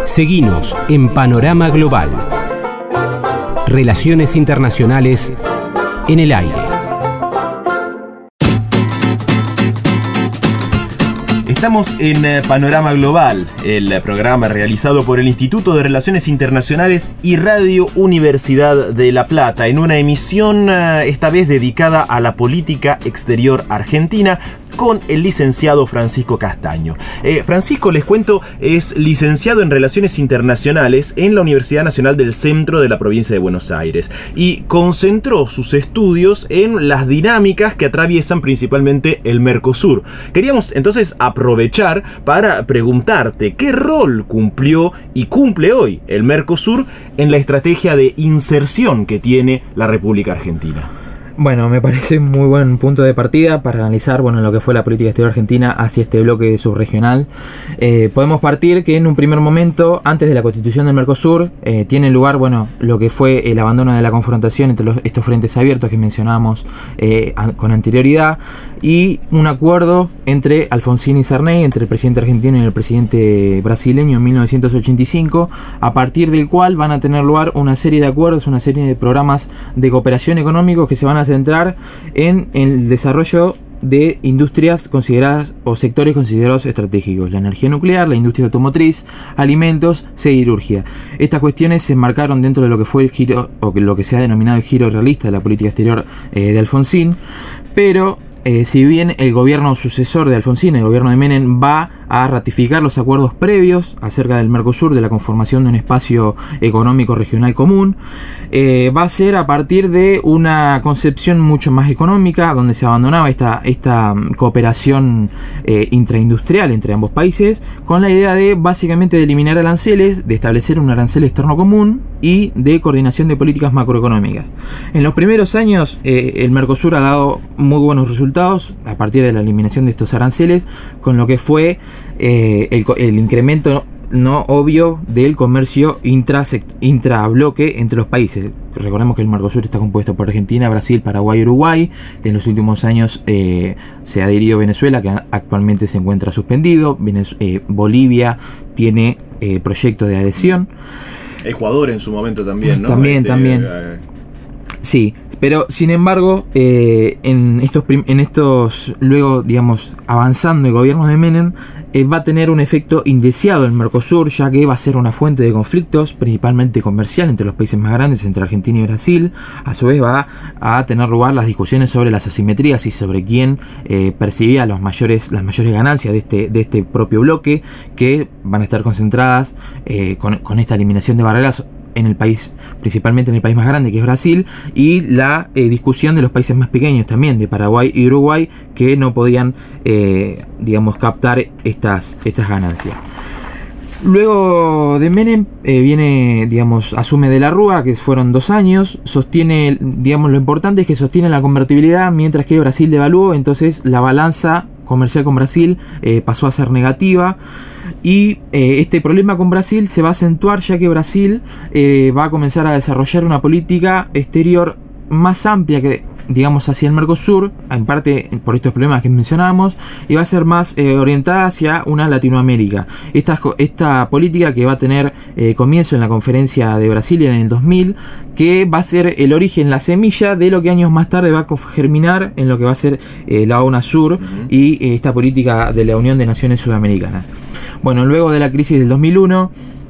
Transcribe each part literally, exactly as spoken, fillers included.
Seguinos en Panorama Global. Relaciones internacionales en el aire. Estamos en Panorama Global, el programa realizado por el Instituto de Relaciones Internacionales y Radio Universidad de La Plata, en una emisión esta vez dedicada a la política exterior argentina, con el licenciado Francisco Castaño. Eh, Francisco, les cuento, es licenciado en Relaciones Internacionales en la Universidad Nacional del Centro de la provincia de Buenos Aires y concentró sus estudios en las dinámicas que atraviesan principalmente el Mercosur. Queríamos entonces aprovechar para preguntarte qué rol cumplió y cumple hoy el Mercosur en la estrategia de inserción que tiene la República Argentina. Bueno, me parece un muy buen punto de partida para analizar, bueno, lo que fue la política exterior argentina hacia este bloque subregional. Eh, podemos partir que en un primer momento, antes de la constitución del Mercosur, eh, tiene lugar, bueno, lo que fue el abandono de la confrontación entre los, estos frentes abiertos que mencionábamos eh, a, con anterioridad, y un acuerdo entre Alfonsín y Sarney, entre el presidente argentino y el presidente brasileño en mil novecientos ochenta y cinco, a partir del cual van a tener lugar una serie de acuerdos, una serie de programas de cooperación económicos que se van a centrar en el desarrollo de industrias consideradas o sectores considerados estratégicos: la energía nuclear, la industria automotriz, alimentos, siderurgia. Estas cuestiones se enmarcaron dentro de lo que fue el giro, o lo que se ha denominado el giro realista de la política exterior eh, de Alfonsín, pero Eh, si bien el gobierno sucesor de Alfonsín, el gobierno de Menem, va a ratificar los acuerdos previos acerca del Mercosur, de la conformación de un espacio económico regional común, eh, va a ser a partir de una concepción mucho más económica, donde se abandonaba esta, esta cooperación eh, intraindustrial entre ambos países, con la idea de básicamente de eliminar aranceles, de establecer un arancel externo común y de coordinación de políticas macroeconómicas. En los primeros años eh, el Mercosur ha dado muy buenos resultados a partir de la eliminación de estos aranceles, con lo que fue eh, el, el incremento no obvio del comercio intra, intrabloque entre los países. Recordemos que el Mercosur está compuesto por Argentina, Brasil, Paraguay y Uruguay. En los últimos años eh, se adhirió Venezuela, que actualmente se encuentra suspendido. Venez- eh, Bolivia tiene eh, proyecto de adhesión. Ecuador en su momento también, ¿no? También, este, también. Eh... Sí, pero sin embargo, eh, en estos, prim- en estos, luego, digamos, avanzando el gobierno de Menem, eh, va a tener un efecto indeseado el Mercosur, ya que va a ser una fuente de conflictos, principalmente comercial, entre los países más grandes, entre Argentina y Brasil. A su vez va a tener lugar las discusiones sobre las asimetrías y sobre quién eh, percibía los mayores, las mayores ganancias de este, de este propio bloque, que van a estar concentradas eh, con, con esta eliminación de barreras en el país, principalmente en el país más grande, que es Brasil, y la eh, discusión de los países más pequeños también, de Paraguay y Uruguay, que no podían eh, digamos captar estas, estas ganancias. Luego de Menem eh, viene, digamos, asume De la Rúa, que fueron dos años, sostiene, digamos, lo importante es que sostiene la convertibilidad, mientras que Brasil devaluó, entonces la balanza comercial con Brasil eh, pasó a ser negativa. Y eh, este problema con Brasil se va a acentuar, ya que Brasil eh, va a comenzar a desarrollar una política exterior más amplia que, digamos, hacia el Mercosur, en parte por estos problemas que mencionábamos, y va a ser más eh, orientada hacia una Latinoamérica. Esta, esta política que va a tener eh, comienzo en la conferencia de Brasilia en el dos mil, que va a ser el origen, la semilla de lo que años más tarde va a germinar en lo que va a ser eh, la UNASUR uh-huh. y eh, esta política de la Unión de Naciones Sudamericanas. Bueno, luego de la crisis del dos mil uno,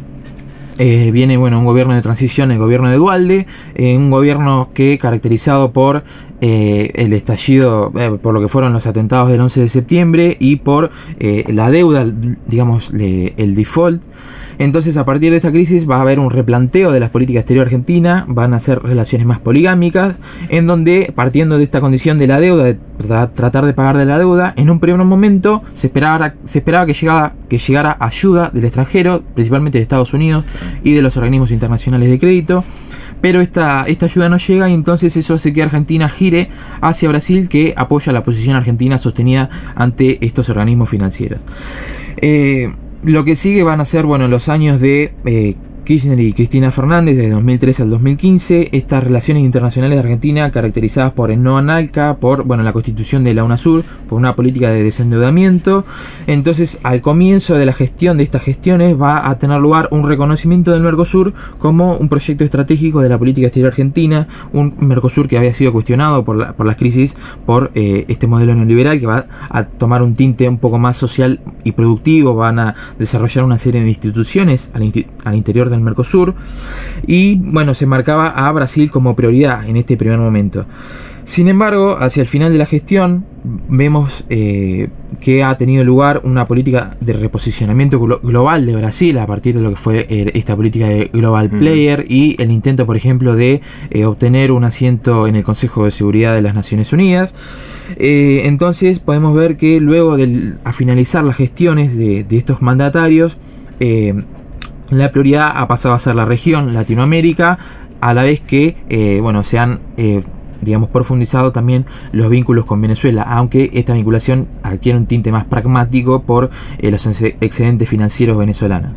Eh, viene bueno un gobierno de transición, el gobierno de Duhalde, eh, un gobierno que caracterizado por eh, el estallido, eh, por lo que fueron los atentados del once de septiembre y por eh, la deuda, digamos, le, el default. Entonces, a partir de esta crisis va a haber un replanteo de las políticas exterior argentina, van a ser relaciones más poligámicas, en donde, partiendo de esta condición de la deuda, de tra- tratar de pagar de la deuda, en un primer momento se esperaba, se esperaba que, llegara, que llegara ayuda del extranjero, principalmente de Estados Unidos y de los organismos internacionales de crédito, pero esta, esta ayuda no llega, y entonces eso hace que Argentina gire hacia Brasil, que apoya la posición argentina sostenida ante estos organismos financieros. Eh... Lo que sigue van a ser, bueno, los años de eh, Kirchner y Cristina Fernández de dos mil trece al dos mil quince, estas relaciones internacionales de Argentina caracterizadas por el no ANALCA, por bueno, la constitución de la UNASUR, por una política de desendeudamiento. Entonces, al comienzo de la gestión de estas gestiones va a tener lugar un reconocimiento del Mercosur como un proyecto estratégico de la política exterior argentina, un Mercosur que había sido cuestionado por, la, por las crisis, por eh, este modelo neoliberal que va a tomar un tinte un poco más social y productivo, van a desarrollar una serie de instituciones al, inti- al interior del Mercosur, y bueno, se marcaba a Brasil como prioridad en este primer momento. Sin embargo, hacia el final de la gestión vemos eh, que ha tenido lugar una política de reposicionamiento glo- global de Brasil a partir de lo que fue eh, esta política de Global Player, mm. y el intento, por ejemplo, de eh, obtener un asiento en el Consejo de Seguridad de las Naciones Unidas. Eh, entonces podemos ver que luego de a finalizar las gestiones de, de estos mandatarios, eh, la prioridad ha pasado a ser la región Latinoamérica, a la vez que eh, bueno, se han eh, digamos profundizado también los vínculos con Venezuela, aunque esta vinculación adquiere un tinte más pragmático por eh, los excedentes financieros venezolanos.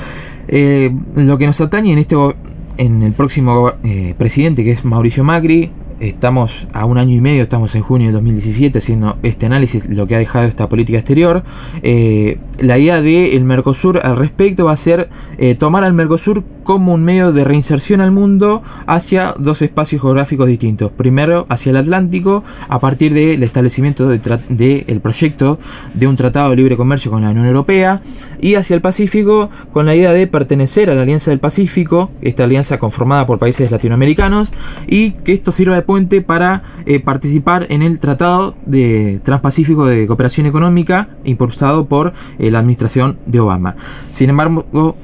Eh, lo que nos atañe en este en el próximo eh, presidente, que es Mauricio Macri, estamos a un año y medio, estamos en junio del dos mil diecisiete haciendo este análisis, lo que ha dejado esta política exterior. Eh, la idea del Mercosur al respecto va a ser eh, tomar al Mercosur como un medio de reinserción al mundo hacia dos espacios geográficos distintos. Primero hacia el Atlántico, a partir del establecimiento del de de proyecto de un tratado de libre comercio con la Unión Europea, y hacia el Pacífico con la idea de pertenecer a la Alianza del Pacífico, esta alianza conformada por países latinoamericanos, y que esto sirva de puente para eh, participar en el Tratado de Transpacífico de Cooperación Económica impulsado por eh, la administración de Obama. Sin embargo,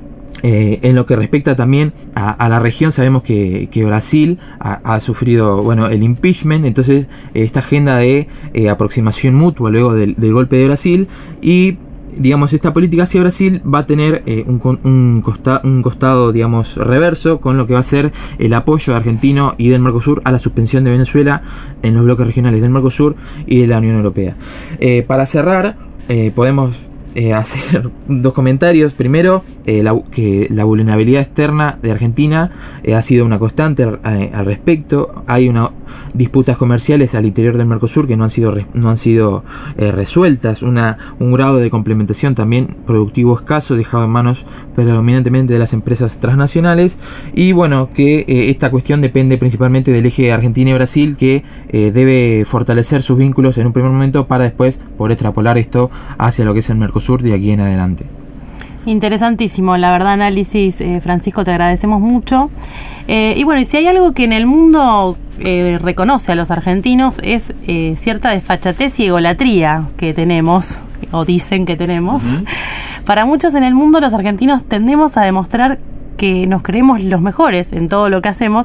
Eh, en lo que respecta también a, a la región, sabemos que, que Brasil ha, ha sufrido bueno, el impeachment, entonces eh, esta agenda de eh, aproximación mutua luego del, del golpe de Brasil, y digamos esta política hacia Brasil va a tener eh, un, un, costa, un costado digamos reverso, con lo que va a ser el apoyo argentino y del Mercosur a la suspensión de Venezuela en los bloques regionales del Mercosur y de la Unión Europea. Eh, para cerrar, eh, podemos Eh, hacer dos comentarios. Primero, eh, la, que la vulnerabilidad externa de Argentina eh, ha sido una constante eh, al respecto. Hay una disputas comerciales al interior del Mercosur que no han sido no han sido eh, resueltas, una un grado de complementación también productivo escaso dejado en manos predominantemente de las empresas transnacionales, y bueno, que eh, esta cuestión depende principalmente del eje Argentina y Brasil, que eh, debe fortalecer sus vínculos en un primer momento para después poder extrapolar esto hacia lo que es el Mercosur de aquí en adelante. Interesantísimo, la verdad, análisis, eh, Francisco, te agradecemos mucho. Eh, y bueno, y si hay algo que en el mundo eh, reconoce a los argentinos es eh, cierta desfachatez y egolatría que tenemos, o dicen que tenemos. Uh-huh. Para muchos en el mundo, los argentinos tendemos a demostrar que nos creemos los mejores en todo lo que hacemos,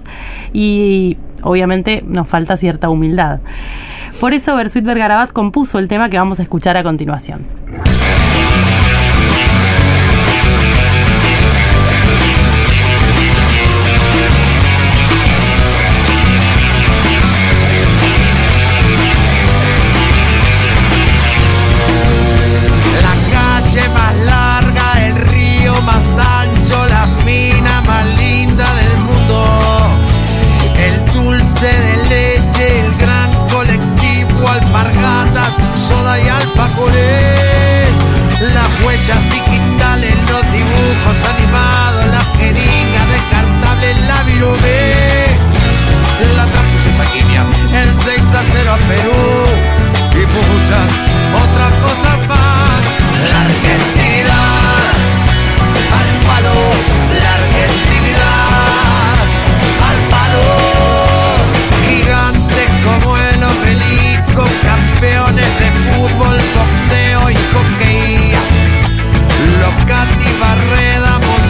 y obviamente nos falta cierta humildad. Por eso Bersuit Vergarabat compuso el tema que vamos a escuchar a continuación. Soda y alfajores, las huellas digitales, los dibujos animados, las jeringas descartables, la virome, la transfusión sanguínea, el seis a cero a Perú y muchas otras cosas más. La argentinidad al palo, la argentinidad al palo, gigantes como el obelisco, campeones de fútbol, boxeo y hockey, los Cati Barreda,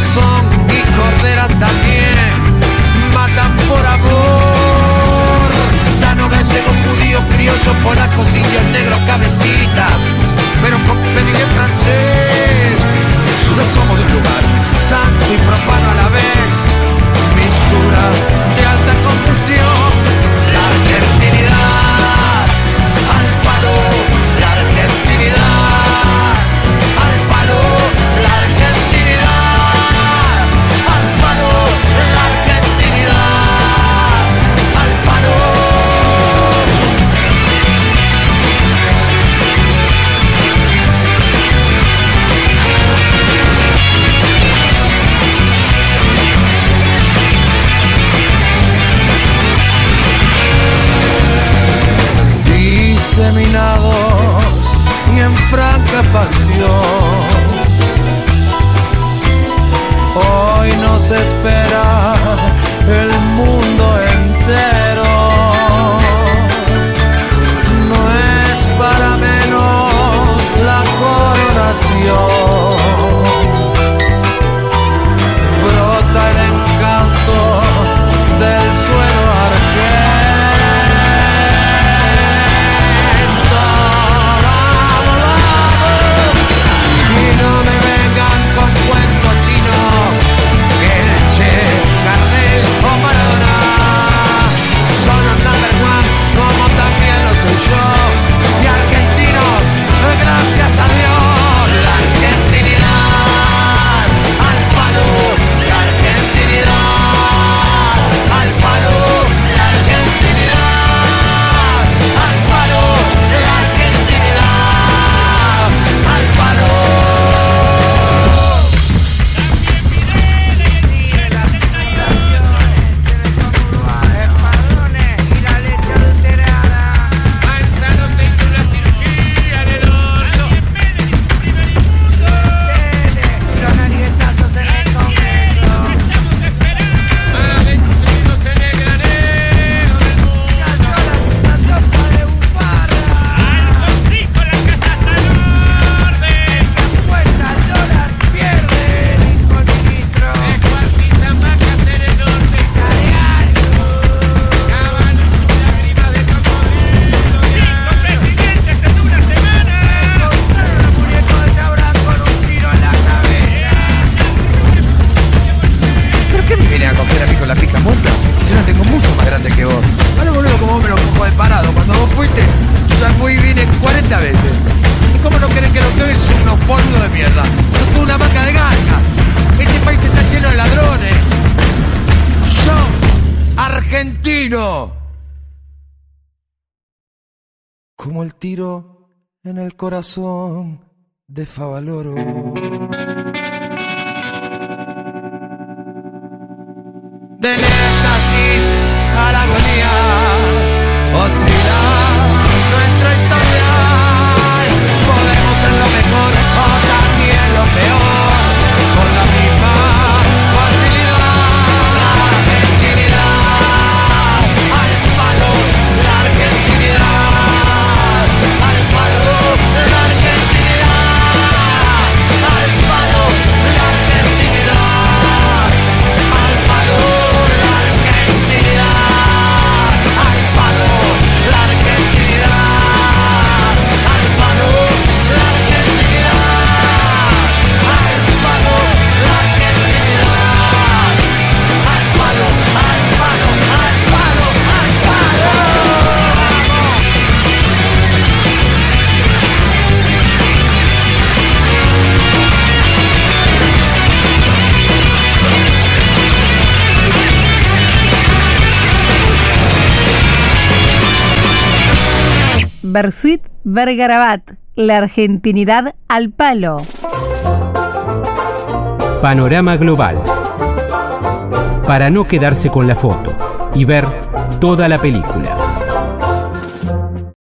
argentino. Como el tiro en el corazón de Favaloro. Del éxtasis a la agonía, oscila nuestra historia. Podemos ser lo mejor o también lo peor, con la misma facilidad. La argentinidad al palo, la argentinidad al palo, la argentinidad al palo, la argentinidad al palo. Bersuit Vergarabat, la argentinidad al palo. Panorama Global. Para no quedarse con la foto y ver toda la película.